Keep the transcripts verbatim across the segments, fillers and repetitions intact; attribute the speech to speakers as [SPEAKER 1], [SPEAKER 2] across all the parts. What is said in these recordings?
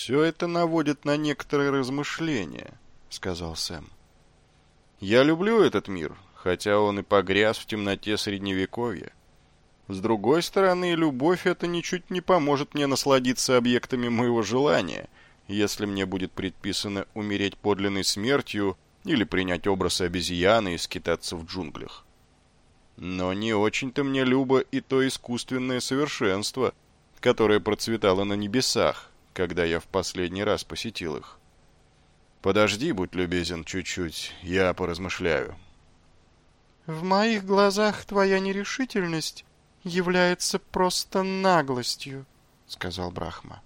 [SPEAKER 1] «Все это наводит на некоторые размышления», — сказал Сэм. «Я люблю этот мир, хотя он и погряз в темноте Средневековья. С другой стороны, любовь эта ничуть не поможет мне насладиться объектами моего желания, если мне будет предписано умереть подлинной смертью или принять образ обезьяны и скитаться в джунглях. Но не очень-то мне любо и то искусственное совершенство, которое процветало на небесах, когда я в последний раз посетил их. Подожди, будь любезен, чуть-чуть, я поразмышляю».
[SPEAKER 2] «В моих глазах твоя нерешительность является просто наглостью», — сказал Брахма.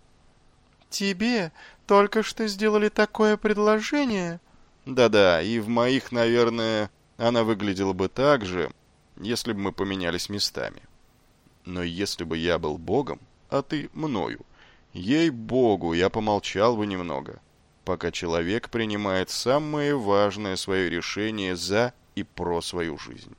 [SPEAKER 2] «Тебе только что сделали такое предложение».
[SPEAKER 1] «Да-да, и в моих, наверное, она выглядела бы так же, если бы мы поменялись местами. Но если бы я был богом, а ты мною, ей-богу, я помолчал бы немного, пока человек принимает самое важное свое решение за и про свою жизнь».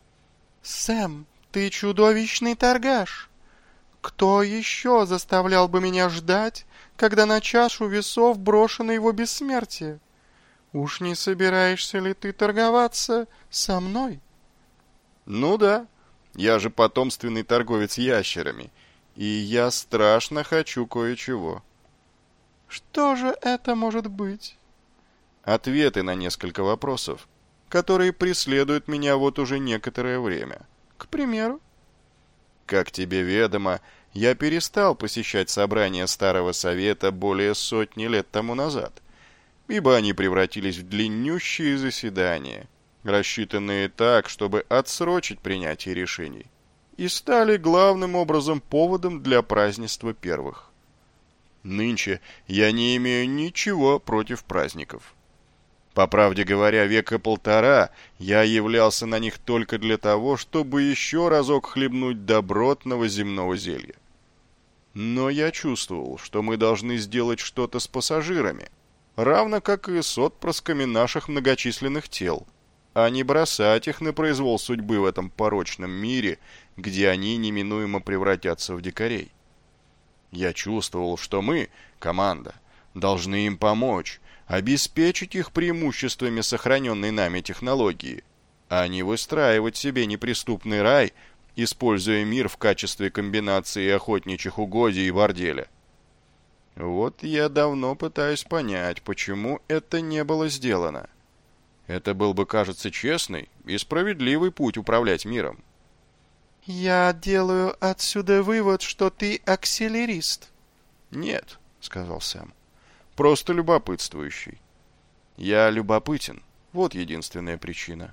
[SPEAKER 2] «Сэм, ты чудовищный торгаш. Кто еще заставлял бы меня ждать, когда на чашу весов брошено его бессмертие? Уж не собираешься ли ты торговаться со мной?»
[SPEAKER 1] «Ну да, я же потомственный торговец ящерами, и я страшно хочу кое-чего».
[SPEAKER 2] «Что же это может быть?»
[SPEAKER 1] Ответы на несколько вопросов, которые преследуют меня вот уже некоторое время.
[SPEAKER 2] К примеру?
[SPEAKER 1] Как тебе ведомо, я перестал посещать собрания Старого Совета более сотни лет тому назад, ибо они превратились в длиннющие заседания, рассчитанные так, чтобы отсрочить принятие решений, и стали главным образом поводом для празднества первых. Нынче я не имею ничего против праздников. По правде говоря, века полтора я являлся на них только для того, чтобы еще разок хлебнуть добротного земного зелья. Но я чувствовал, что мы должны сделать что-то с пассажирами, равно как и с отпрысками наших многочисленных тел, а не бросать их на произвол судьбы в этом порочном мире, где они неминуемо превратятся в дикарей. Я чувствовал, что мы, команда, должны им помочь, обеспечить их преимуществами сохраненной нами технологии, а не выстраивать себе неприступный рай, используя мир в качестве комбинации охотничьих угодий и борделя. Вот я давно пытаюсь понять, почему это не было сделано. Это был бы, кажется, честный и справедливый путь управлять миром.
[SPEAKER 2] «Я делаю отсюда вывод, что ты акселерист».
[SPEAKER 1] «Нет», — сказал Сэм. Просто любопытствующий. Я любопытен. Вот единственная причина.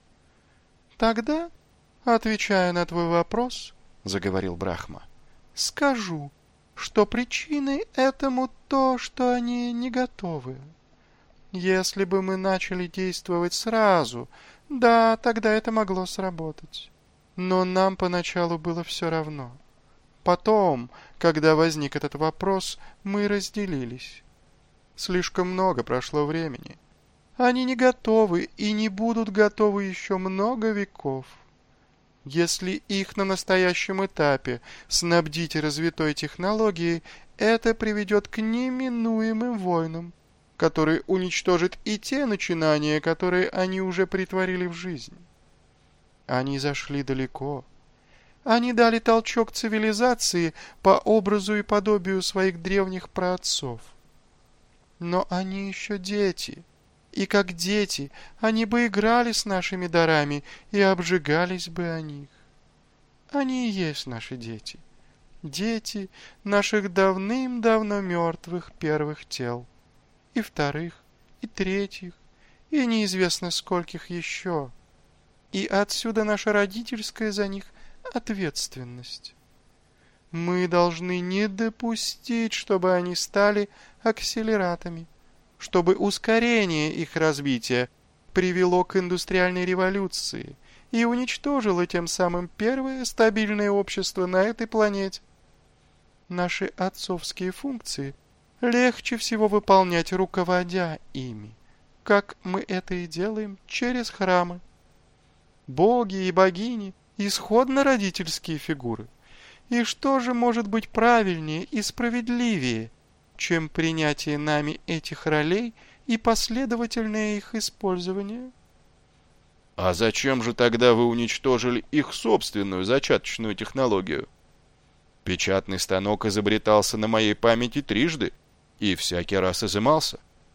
[SPEAKER 2] «Тогда, отвечая на твой вопрос, — заговорил Брахма, — скажу, что причиной этому то, что они не готовы. Если бы мы начали действовать сразу, да, тогда это могло сработать. Но нам поначалу было все равно. Потом, когда возник этот вопрос, мы разделились. Слишком много прошло времени. Они не готовы и не будут готовы еще много веков. Если их на настоящем этапе снабдить развитой технологией, это приведет к неминуемым войнам, которые уничтожат и те начинания, которые они уже претворили в жизнь. Они зашли далеко. Они дали толчок цивилизации по образу и подобию своих древних праотцов. Но они еще дети, и как дети они бы играли с нашими дарами и обжигались бы о них. Они и есть наши дети, дети наших давным-давно мертвых первых тел, и вторых, и третьих, и неизвестно скольких еще. И отсюда наша родительская за них ответственность. Мы должны не допустить, чтобы они стали акселератами, чтобы ускорение их развития привело к индустриальной революции и уничтожило тем самым первое стабильное общество на этой планете. Наши отцовские функции легче всего выполнять, руководя ими, как мы это и делаем через храмы. Боги и богини – исходно родительские фигуры. И что же может быть правильнее и справедливее, чем принятие нами этих ролей и последовательное их использование.
[SPEAKER 1] А зачем же тогда вы уничтожили их собственную зачаточную технологию? Печатный станок изобретался на моей памяти трижды и всякий раз изымался.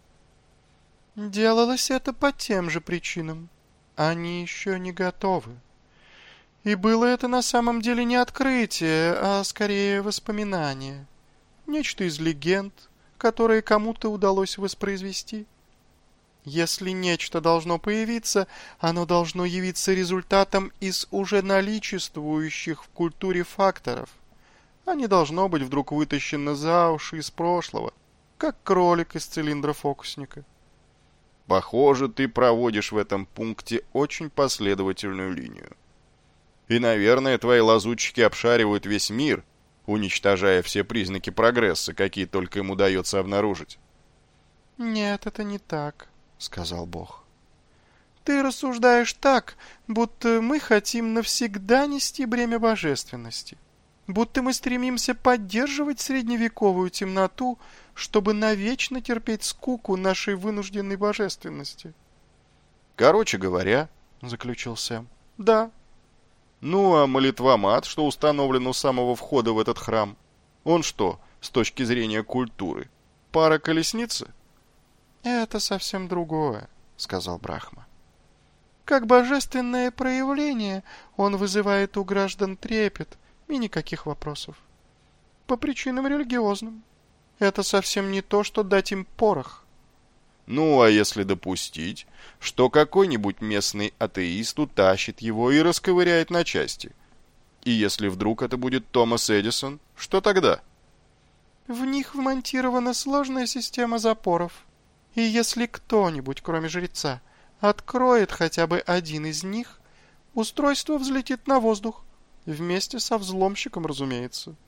[SPEAKER 2] Делалось это по тем же причинам. Они еще не готовы. И было это на самом деле не открытие, а скорее воспоминание. Нечто из легенд, которые кому-то удалось воспроизвести. Если нечто должно появиться, оно должно явиться результатом из уже наличествующих в культуре факторов, а не должно быть вдруг вытащено за уши из прошлого, как кролик из цилиндра фокусника.
[SPEAKER 1] Похоже, ты проводишь в этом пункте очень последовательную линию. И, наверное, твои лазутчики обшаривают весь мир, уничтожая все признаки прогресса, какие только им удается обнаружить.
[SPEAKER 2] «Нет, это не так», — сказал Бог. «Ты рассуждаешь так, будто мы хотим навсегда нести бремя божественности, будто мы стремимся поддерживать средневековую темноту, чтобы навечно терпеть скуку нашей вынужденной божественности».
[SPEAKER 1] «Короче говоря», — заключил Сэм, — «да». «Ну, а молитвомат, что установлен у самого входа в этот храм, он что, с точки зрения культуры, пара колесницы?»
[SPEAKER 2] «Это совсем другое», — сказал Брахма. «Как божественное проявление он вызывает у граждан трепет и никаких вопросов. По причинам религиозным. Это совсем не то, что дать им порох».
[SPEAKER 1] «Ну, а если допустить, что какой-нибудь местный атеист утащит его и расковыряет на части? И если вдруг это будет Томас Эдисон, что тогда?»
[SPEAKER 2] «В них вмонтирована сложная система запоров. И если кто-нибудь, кроме жреца, откроет хотя бы один из них, устройство взлетит на воздух. Вместе со взломщиком, разумеется».